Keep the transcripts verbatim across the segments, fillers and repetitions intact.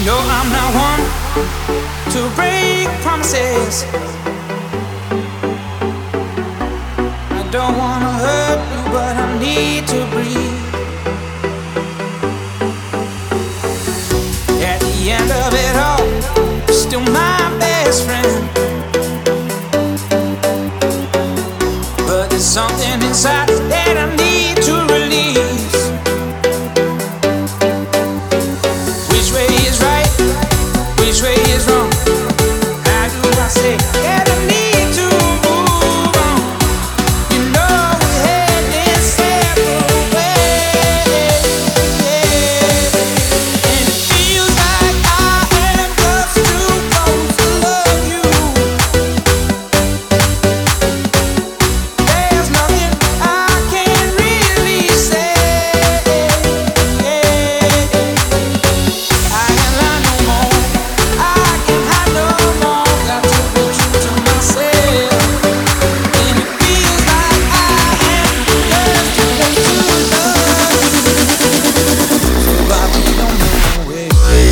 No, I'm not one to break promises. I don't wanna hurt you, but I need to breathe. At the end of it all, you're still my best friend. But there's something inside that I need to release. Which way is right? Which way is wrong? How do I say that I need to move on? You know we had this separate ways, and it feels like I am just too close to love you. There's nothing I can really say. I can lie no more. I can hide no more. Got to be true to myself, and it feels like I am just too close to love you. So I'll be on my way.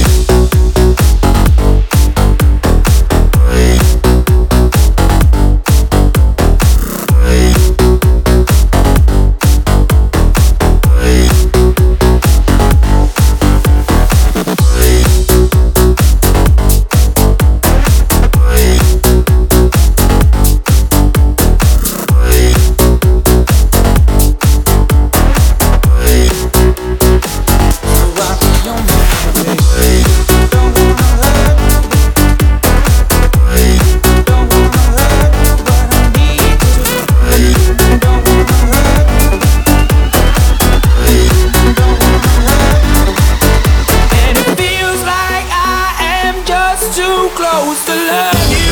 Too close to love you.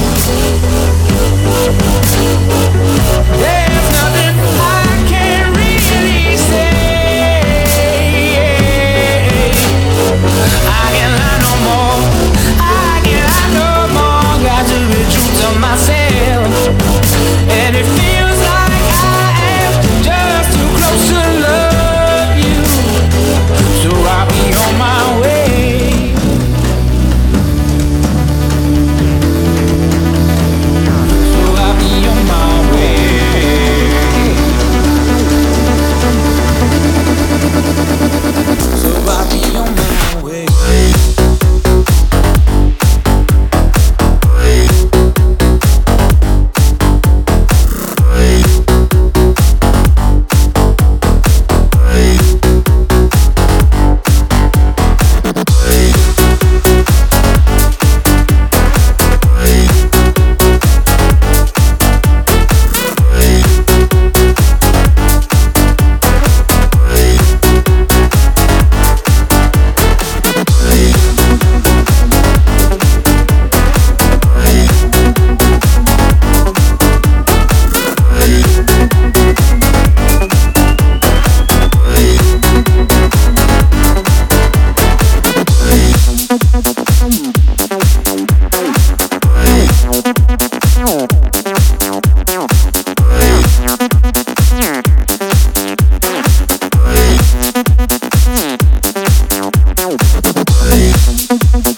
There's nothing I can really say. I can lie no more. I can lie no more. Got to be true to myself, and it feels like I am just too close to love you. So I'll be on my way. Hey.